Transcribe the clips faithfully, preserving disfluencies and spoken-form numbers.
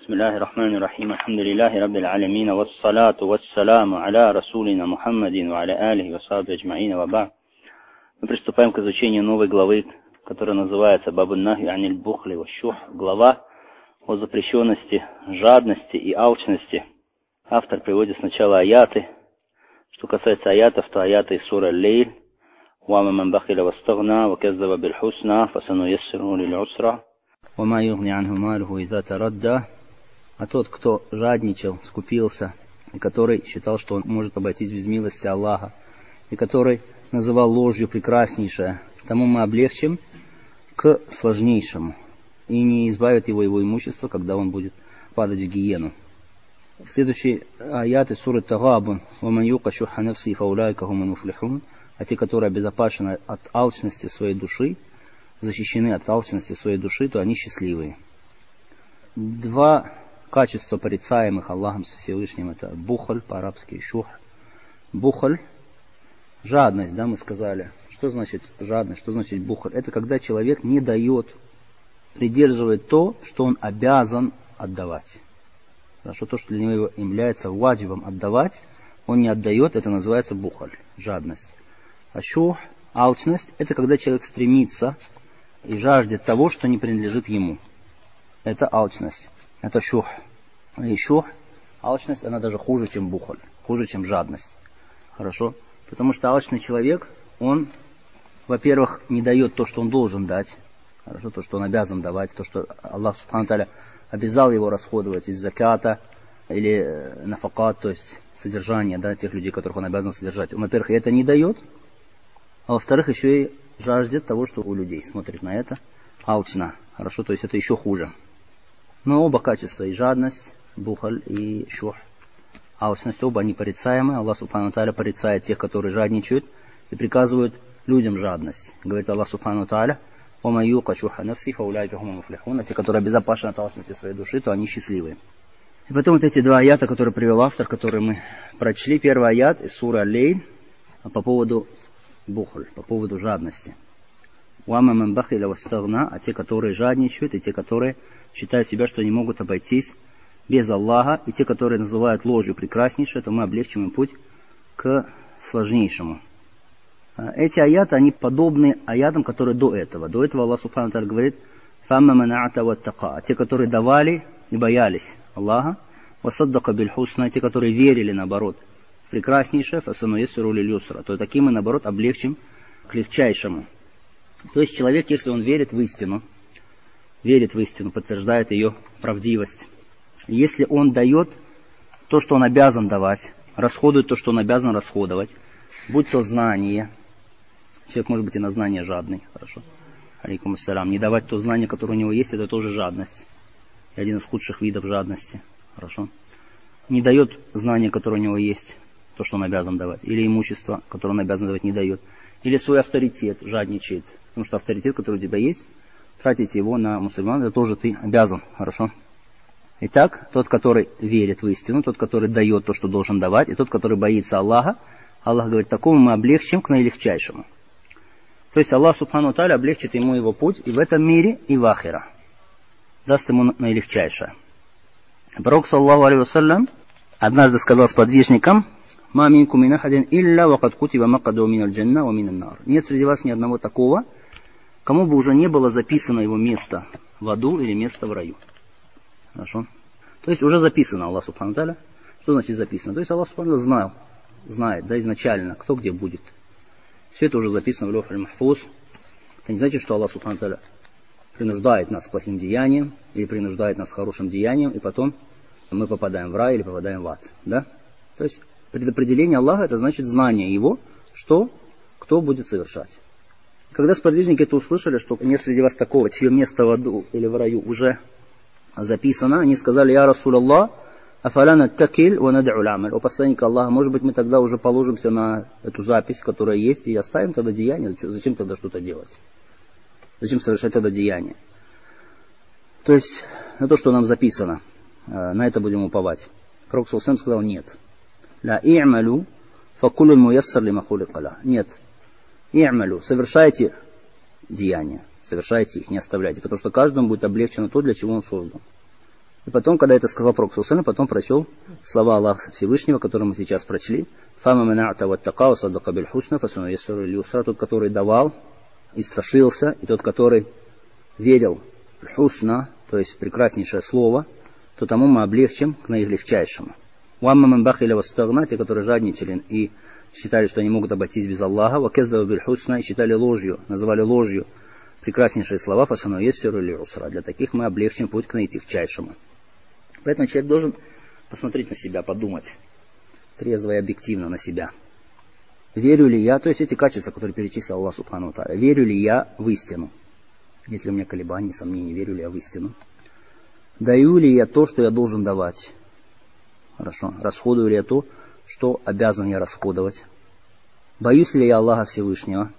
Бисмиллахи рахмани рахим. Алхамдулиллахи раббил алямин. Вассалату вассаламу аля расулина Мухаммадин ва аля алихи ва сахбихи аджмаин ва ба'д. Мы приступаем к изучению новой главы, которая называется Бабун нахи аниль бухли ва шух. Глава о запрещенности жадности и алчности. Автор приводит сначала аяты. Что касается аятов, то аяты из суры Аль-Лейль. وَمَا مَنْ بَخِلَ وَاسْتَغْنَى وَكَذَّبَ بِالْحُسْنَى فَسَنُيَسِّرُهُ لِلْعُسْرَى وَمَا يُغْنِي عَنْهُ مَالُهُ إِذَا تَرَدَّى. А тот, кто жадничал, скупился, и который считал, что он может обойтись без милости Аллаха, и который называл ложью прекраснейшее, тому мы облегчим к сложнейшему, и не избавит его его имущество, когда он будет падать в гиену. Следующий аят из суры Тагабун. وَمَنْ يُوقَ شُحَّ نَفْسِهِ فَأُولَٰئِكَ هُمُ الْمُفْلِحُونَ. А те, которые обезопасены от алчности своей души, защищены от алчности своей души, то они счастливые. Два качества, порицаемых Аллахом Всевышним, это бухаль, по-арабски шух. Бухаль, жадность, да, мы сказали. Что значит жадность, что значит бухаль? Это когда человек не дает, придерживает то, что он обязан отдавать. Хорошо, то, что для него является ваджибом отдавать, он не отдает, это называется бухаль, жадность. А шух, алчность, это когда человек стремится и жаждет того, что не принадлежит ему. Это алчность. Это шух. И шух, алчность, она даже хуже, чем бухаль, хуже, чем жадность. Хорошо? Потому что алчный человек, он, во-первых, не дает то, что он должен дать. Хорошо? То, что он обязан давать. То, что Аллах Субхану ва Тааля обязал его расходовать из заката или нафакат, то есть содержание, да, тех людей, которых он обязан содержать. Он, во-первых, это не дает. А во-вторых, еще и жаждет того, что у людей. Смотрит на это алчно. Хорошо, то есть это еще хуже. Но оба качества, и жадность, бухаль, и шух, алчность, оба они порицаемые. Аллах Субхану ва Тааля порицает тех, которые жадничают, и приказывают людям жадность. Говорит Аллах Субхану ва Тааля: «Ома юка шуха нафси фауляйка хума муфлихун». А те, которые обезопасены от алчности своей души, то они счастливые. И потом вот эти два аята, которые привел автор, которые мы прочли. Первый аят из суры Аль-Лейль по поводу бухаль, по поводу жадности. «Уама ман бахиля вастагна», а те, которые жадничают, и те, которые считают себя, что они могут обойтись без Аллаха, и те, которые называют ложью прекраснейшее, то мы облегчим им путь к сложнейшему. Эти аяты, они подобны аятам, которые до этого. До этого Аллах Субхану ва Тааля говорит: «Фамма мана'ата ваттака», а те, которые давали и боялись Аллаха, «Васаддака бильхусна», те, которые верили, наоборот, прекраснейшее, «Фасануяссиру лиль-юсра», то таким мы, наоборот, облегчим к легчайшему. То есть человек, если он верит в истину, верит в истину, подтверждает ее правдивость. Если он дает то, что он обязан давать, расходует то, что он обязан расходовать, будь то знание, человек может быть и на знание жадный, хорошо, алейкум ассалям, не давать то знание, которое у него есть, это тоже жадность, и один из худших видов жадности, хорошо, не дает знание, которое у него есть, то, что он обязан давать, или имущество, которое он обязан давать, не дает, или свой авторитет жадничает, потому что авторитет, который у тебя есть, тратить его на мусульман, это тоже ты обязан, хорошо. Итак, тот, который верит в истину, тот, который дает то, что должен давать, и тот, который боится Аллаха, Аллах говорит: такому мы облегчим к наилегчайшему. То есть Аллах Субхану ва Тааля облегчит ему его путь и в этом мире, и в ахира. Даст ему наилегчайшее. Пророк, саллаллаху алейхи вассалям, однажды сказал сподвижникам: «Ма минкум мин ахадин илля вакад кутиба макаду миналь джанна ва минан нар». Нет среди вас ни одного такого, кому бы уже не было записано его место в аду или место в раю. Хорошо? То есть уже записано Аллах Субхану ва Тааля. Что значит записано? То есть Аллах Субхану ва Тааля знал, знает, да, изначально, кто где будет. Все это уже записано в Лёх аль-Махфуз. Это не значит, что Аллах Субхану ва Тааля принуждает нас к плохим деяниям, или принуждает нас к хорошим деяниям, и потом мы попадаем в рай или попадаем в ад. Да? То есть предопределение Аллаха, это значит знание Его, что, кто будет совершать. Когда сподвижники это услышали, что нет среди вас такого, чье место в аду или в раю уже записано, они сказали: «Я Расуль Аллах, афаляна такиль ва над'у аль-амаль». О посланник Аллаха, может быть, мы тогда уже положимся на эту запись, которая есть, и оставим тогда деяние. Зачем тогда что-то делать? Зачем совершать тогда деяние? То есть, на то, что нам записано, на это будем уповать. Пророк саллаллаху алейхи ва саллям сказал: нет. «Ла и'малю факулун муяссар лима хулика лах». Нет. И'малю, совершайте деяния, совершайте их, не оставляйте, потому что каждому будет облегчено то, для чего он создан. И потом, когда это сказал Пророк, потом прочел слова Аллаха Всевышнего, которые мы сейчас прочли. «Фама мана'та ваттака саддака биль хусна фасуна яссару лил юсра». Тот, который давал и страшился, и тот, который верил в хусна, то есть в прекраснейшее слово, то тому мы облегчим к наилегчайшему. «Уамма ман бахиля вастагна», те, которые жадничали и считали, что они могут обойтись без Аллаха, «вакездава биль хусна», и считали ложью, называли ложью прекраснейшие слова, фасуна яссару лил юсра. Для таких мы облегчим путь к наилегчайшему. Поэтому человек должен посмотреть на себя, подумать трезво и объективно на себя. Верю ли я, то есть эти качества, которые перечислил Аллах Субхану ва Тааля, верю ли я в истину? Нет ли у меня колебаний, сомнений, верю ли я в истину? Даю ли я то, что я должен давать? Хорошо. Расходую ли я то, что обязан я расходовать? Боюсь ли я Аллаха Всевышнего?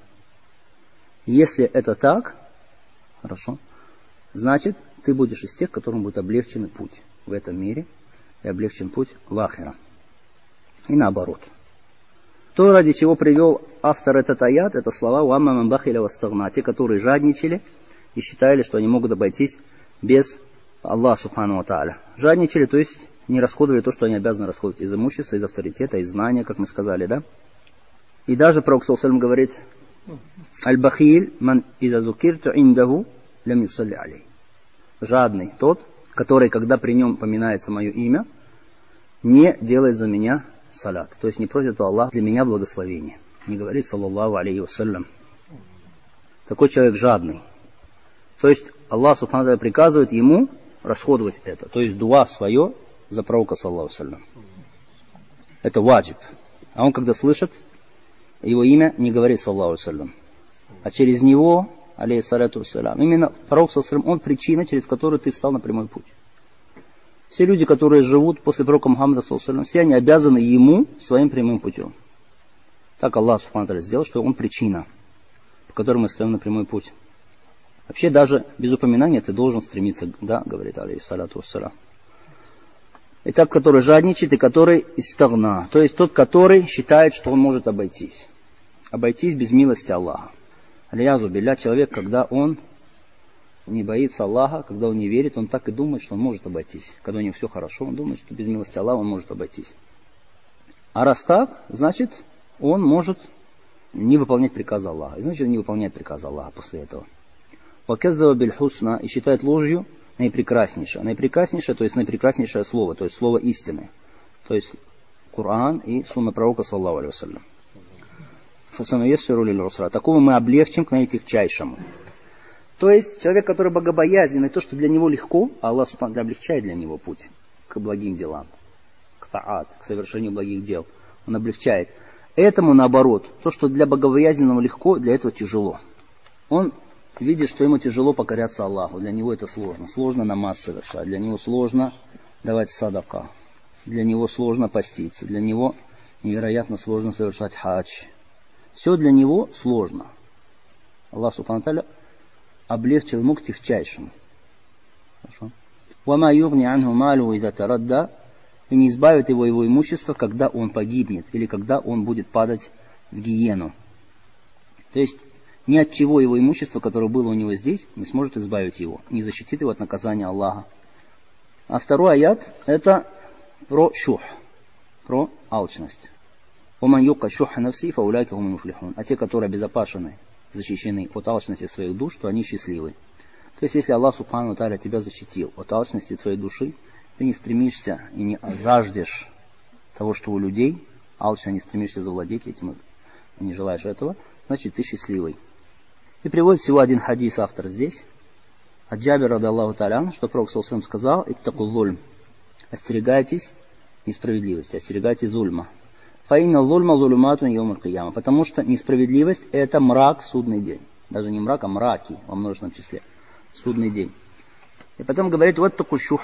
Если это так, хорошо, значит, ты будешь из тех, которым будет облегчен путь в этом мире и облегчен путь в ахира. И наоборот. То, ради чего привел автор этот аят, это слова «Уамма ман бахиля вастагна», те, которые жадничали и считали, что они могут обойтись без Аллаха Субхану ва Тааля. Жадничали, то есть не расходовали то, что они обязаны расходовать из имущества, из авторитета, из знания, как мы сказали, да? И даже Пророк саллаллаху алейхи ва саллям говорит: «Аль-бахиль ман иза зукирту индаху лям юсалли алей». Жадный тот, который, когда при нем поминается мое имя, не делает за меня салят. То есть не просит у Аллаха для меня благословения. Не говорит саллаллаху алейхи вассалям. Такой человек жадный. То есть Аллах субхану ва тааля приказывает ему расходовать это. То есть дуа свое за пророка саллаллаху алейхи вассалям. Это ваджиб. А он, когда слышит его имя, не говорит саллаллаху алейхи вассалям. А через него, алейхиссалату вассалям, именно пророк саллаллаху алейхи вассалям, он причина, через которую ты встал на прямой путь. Все люди, которые живут после пророка Мухаммада, все они обязаны ему своим прямым путем. Так Аллах Субхану ва Тааля сделал, что он причина, по которой мы стоим на прямой путь. Вообще даже без упоминания ты должен стремиться, да, говорит алейхиссалату вассалям. Итак, который жадничает и который истагна, то есть тот, который считает, что он может обойтись. Обойтись без милости Аллаха. Алиязу билля, человек, когда он не боится Аллаха, когда он не верит, он так и думает, что он может обойтись. Когда у него все хорошо, он думает, что без милости Аллаха он может обойтись. А раз так, значит, он может не выполнять приказы Аллаха. И значит, он не выполняет приказы Аллаха после этого. «Вакездава биль хусна» и считает ложью наипрекраснейшее. Наипрекраснейшее, то есть наипрекраснейшее слово, то есть слово истины. То есть Коран и сунна пророка, саллаллаху алейхи вассалям. «Фасану яссару лил юсра». Такого мы облегчим к наитягчайшему. То есть человек, который богобоязненный, то, что для него легко, а Аллах субхану ва тааля облегчает для него путь к благим делам, к таат, к совершению благих дел. Он облегчает. Этому наоборот, то, что для богобоязненного легко, для этого тяжело. Он видит, что ему тяжело покоряться Аллаху, для него это сложно. Сложно намаз совершать, для него сложно давать садака, для него сложно поститься, для него невероятно сложно совершать хадж. Все для него сложно. Аллах субхану ва тааля облегчил ему к тягчайшему. Хорошо. «Вама югни анху малу иза тарадда», и не избавит его его имущество, когда он погибнет, или когда он будет падать в гиену. То есть, ни от чего его имущество, которое было у него здесь, не сможет избавить его, не защитит его от наказания Аллаха. А второй аят, это про шух, про алчность. «Ваман юка шуха нафси фауляйка хум муфлихун». А те, которые обезопасены, защищены от алчности своих душ, то они счастливы. То есть, если Аллах Субхану ва Тааля тебя защитил от алчности твоей души, ты не стремишься и не жаждешь того, что у людей, алчно не стремишься завладеть этим, и не желаешь этого, значит, ты счастливый. И приводит всего один хадис автор здесь. От Джабира радиаллаху тааля, что пророк саллаллаху алейхи ва саллям сказал: «Иттаку зульм». Остерегайтесь несправедливости, остерегайтесь зульма. Фаинна зульма зулуматун йаум аль-кияма. Потому что несправедливость — это мрак в судный день. Даже не мрак, а мраки во множественном числе. Судный день. И потом говорит: вот таку шух.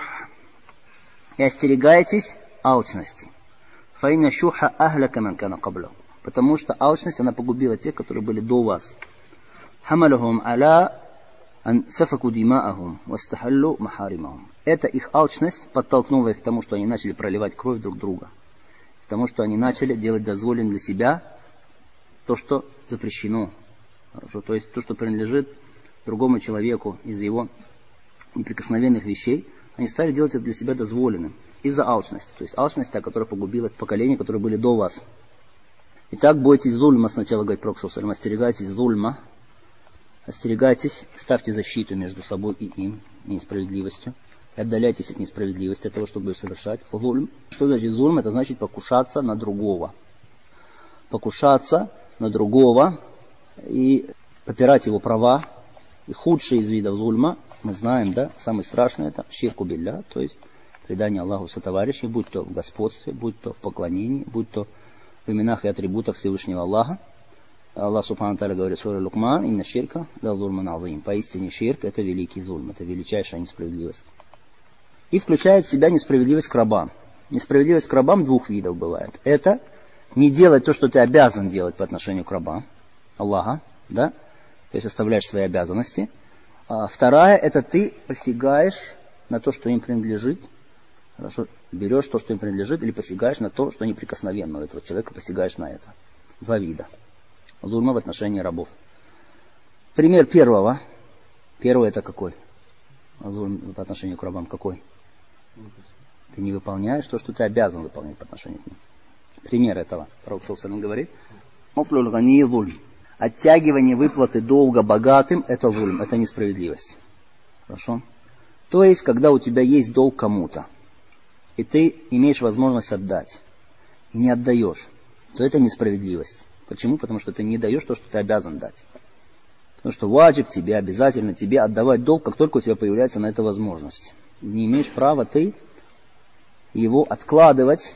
И остерегайтесь алчности. Фаинна шуха ахляка ман кана каблаху. Потому что алчность, она погубила тех, которые были до вас. Хамалахум аля ан сафаку димаахум вастахаллу махаримахум. Эта их алчность подтолкнула их к тому, что они начали проливать кровь друг друга. К тому, что они начали делать дозволенным для себя то, что запрещено. Хорошо? То есть то, что принадлежит другому человеку из его неприкосновенных вещей, Они стали делать это для себя дозволенным. Из-за алчности. То есть алчность, та, которая погубила поколения, которые были до вас. Итак, бойтесь зульма, сначала говорит Пророк саллаллаху алейхи ва саллям, остерегайтесь зульма. Остерегайтесь, ставьте защиту между собой и им, и несправедливостью. И отдаляйтесь от несправедливости, от того, чтобы ее совершать. Зульм. Что значит зульм? Это значит покушаться на другого. Покушаться на другого и попирать его права. И худший из видов зульма, мы знаем, да, самый страшный это ширку билля, то есть предание Аллаху сотоварищей, будь то в господстве, будь то в поклонении, будь то в именах и атрибутах Всевышнего Аллаха. Аллах Субхану Тааля говорит в суре Лукман: «Инна ширка ла зульман азим». Поистине ширк это великий зульм, это величайшая несправедливость. И включает в себя несправедливость к рабам. Несправедливость к рабам двух видов бывает. Это не делать то, что ты обязан делать по отношению к рабам Аллаха, да? То есть оставляешь свои обязанности. А вторая, это ты посягаешь на то, что им принадлежит. Хорошо, берешь то, что им принадлежит, или посягаешь на то, что неприкосновенно у этого человека, посягаешь на это. Два вида зульма в отношении рабов. Пример первого. Первый это какой? Зульм по отношению к рабам какой? Ты не выполняешь то, что ты обязан выполнять по отношению к ним. Пример этого. Пророк саллаллаху алейхи ва саллям говорит: «Муфлюл гани зульм». Оттягивание выплаты долга богатым – это зульм, это несправедливость. Хорошо? То есть, когда у тебя есть долг кому-то, и ты имеешь возможность отдать, и не отдаешь, то это несправедливость. Почему? Потому что ты не даешь то, что ты обязан дать. Потому что ваджиб тебе, обязательно тебе отдавать долг, как только у тебя появляется на это возможность. Не имеешь права ты его откладывать,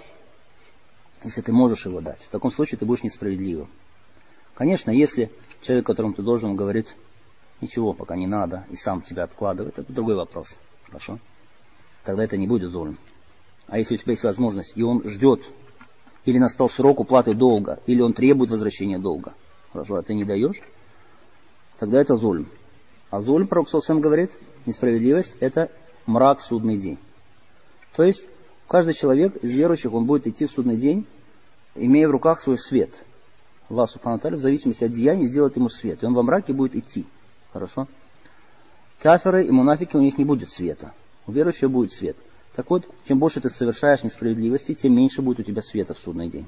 если ты можешь его дать. В таком случае ты будешь несправедливым. Конечно, если человек, которому ты должен, говорит: ничего, пока не надо, и сам тебя откладывает, это другой вопрос. Хорошо? Тогда это не будет зульм. А если у тебя есть возможность, и он ждет, или настал срок уплаты долга, или он требует возвращения долга, хорошо, а ты не даешь, тогда это зульм. А зульм, Пророк саллаллаху алейхи ва саллям говорит, несправедливость – это мрак в судный день. То есть, каждый человек из верующих, он будет идти в судный день, имея в руках свой свет. Аллах Субхану Тааля в зависимости от деяний сделает ему свет, и он во мраке будет идти. Хорошо? Кафиры и мунафики, у них не будет света. У верующего будет свет. Так вот, чем больше ты совершаешь несправедливости, тем меньше будет у тебя света в судный день.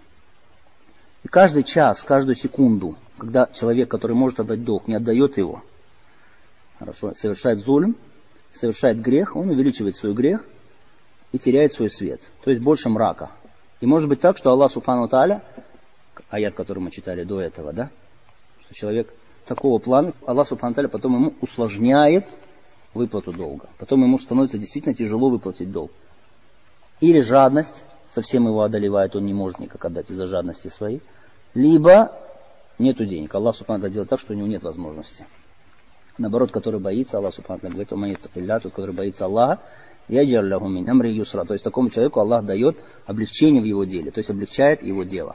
И каждый час, каждую секунду, когда человек, который может отдать долг, не отдает его, хорошо, совершает зульм, совершает грех, он увеличивает свой грех и теряет свой свет. То есть больше мрака. И может быть так, что Аллах Субхану Тааля, аят, который мы читали до этого, да, что человек такого плана, Аллах Субхану Тааля потом ему усложняет выплату долга. Потом ему становится действительно тяжело выплатить долг. Или жадность совсем его одолевает, он не может никак отдать из-за жадности своей. Либо нету денег. Аллах Субхану Тааля делает так, что у него нет возможности. Наоборот, который боится, Аллах Субхану Тааля говорит: «Оман яттакилля», тот, который боится Аллаха, яджаль лаху мин амри юсра. То есть такому человеку Аллах дает облегчение в его деле, то есть облегчает его дело.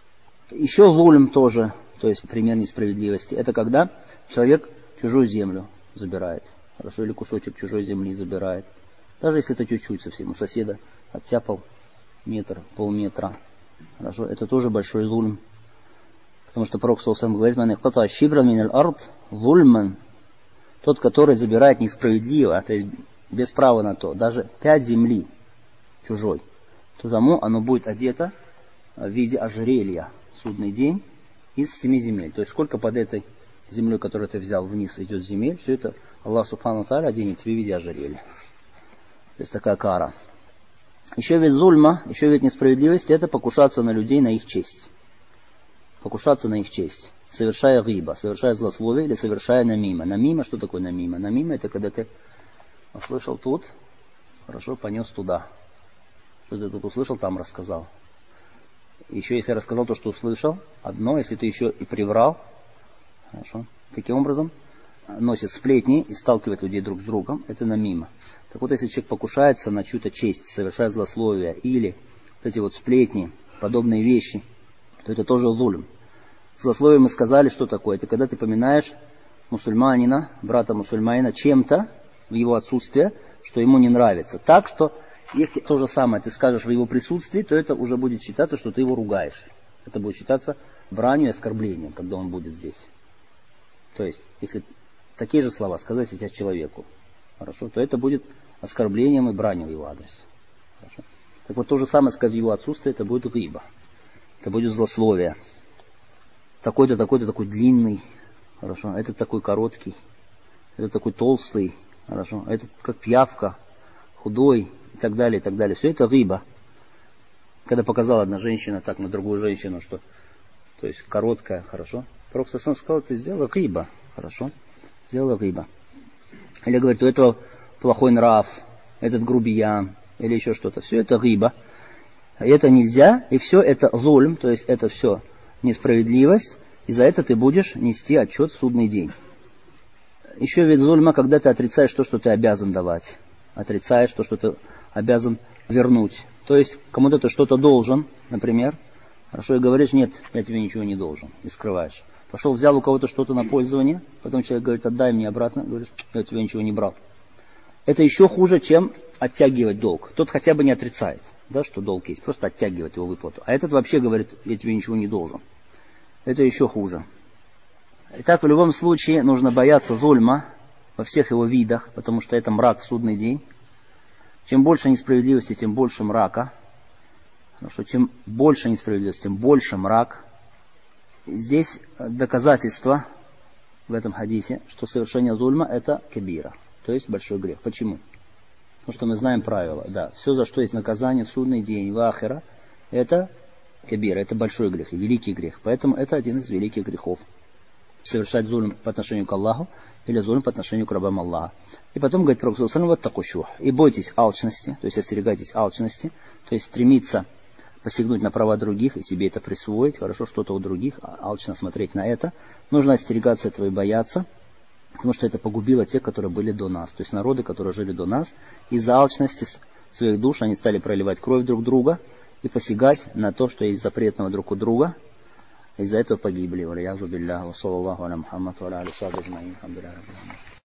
Еще зулм тоже, то есть пример несправедливости, это когда человек чужую землю забирает. Хорошо, или кусочек чужой земли забирает. Даже если это чуть-чуть совсем, у соседа оттяпал метр, полметра. Хорошо, это тоже большой зульм. Потому что Пророк саллаллаху алейхи ва саллям говорит: «Ман ихтата шибран мин аль-ард зульман». Тот, который забирает несправедливо, то есть без права на то, даже пять земли чужой, то тому оно будет одето в виде ожерелья в судный день из семи земель. То есть сколько под этой землей, которую ты взял вниз, идет земель, все это Аллах Субхану Тааля оденет тебе в виде ожерелья. То есть такая кара. Еще вид зульма, еще вид несправедливости, это покушаться на людей, на их честь. Покушаться на их честь. Совершая гиба, совершая злословие или совершая намима. Намима, что такое намима? Намима — это когда ты услышал тут, хорошо, понес туда. Что ты тут услышал, там рассказал. Еще если рассказал то, что услышал, одно, если ты еще и приврал, хорошо, таким образом носит сплетни и сталкивает людей друг с другом, это намима. Так вот, если человек покушается на чью-то честь, совершая злословие или вот эти вот сплетни, подобные вещи, то это тоже зульм. Злословие мы сказали, что такое. Это когда ты поминаешь мусульманина, брата мусульманина, чем-то в его отсутствие, что ему не нравится. Так что, если то же самое ты скажешь в его присутствии, то это уже будет считаться, что ты его ругаешь. Это будет считаться бранью и оскорблением, когда он будет здесь. То есть, если такие же слова сказать сейчас человеку, хорошо, то это будет оскорблением и бранью в его адрес. Хорошо? Так вот, то же самое, сказать в его отсутствие, это будет гиба. Это будет злословие. Такой-то, такой-то, такой длинный. Хорошо? Этот такой короткий. Этот такой толстый. Хорошо? Этот как пиявка. Худой. И так далее, и так далее. Все это гиба. Когда показала одна женщина так на другую женщину, что, то есть, короткая, хорошо? Пророк сам сказал, ты сделала гиба. Хорошо? Сделала гиба. Или говорит, у этого плохой нрав, этот грубиян, или еще что-то. Все это гиба. И это нельзя, и все это зульм, то есть это все несправедливость, и за это ты будешь нести отчет в судный день. Еще вид зульма, когда ты отрицаешь то, что ты обязан давать. Отрицаешь то, что ты обязан вернуть. То есть кому-то ты что-то должен, например, хорошо, и говоришь, нет, я тебе ничего не должен, и скрываешь. Пошел, взял у кого-то что-то на пользование, потом человек говорит, отдай мне обратно, говоришь, я у тебя ничего не брал. Это еще хуже, чем оттягивать долг. Тот хотя бы не отрицает, да, что долг есть, просто оттягивает его выплату. А этот вообще говорит, я тебе ничего не должен. Это еще хуже. Итак, в любом случае нужно бояться зульма во всех его видах, потому что это мрак в судный день. Чем больше несправедливости, тем больше мрака. Потому что чем больше несправедливости, тем больше мрак. Здесь доказательство в этом хадисе, что совершение зульма это кабира, то есть большой грех. Почему? Потому что мы знаем правила, да, все, за что есть наказание в судный день, в ахира, это кабира, это большой грех и великий грех. Поэтому это один из великих грехов. Совершать зульм по отношению к Аллаху или зульм по отношению к рабам Аллаха. И потом говорит Пророк саллаллаху алейхи ва саллям, вот такой шух. И бойтесь алчности, то есть остерегайтесь алчности, то есть стремиться посягнуть на права других и себе это присвоить, хорошо, что-то у других, алчно смотреть на это. Нужно остерегаться этого и бояться, потому что это погубило тех, которые были до нас. То есть народы, которые жили до нас, из-за алчности своих душ они стали проливать кровь друг друга и посягать на то, что есть запретного друг у друга. Из-за этого погибли.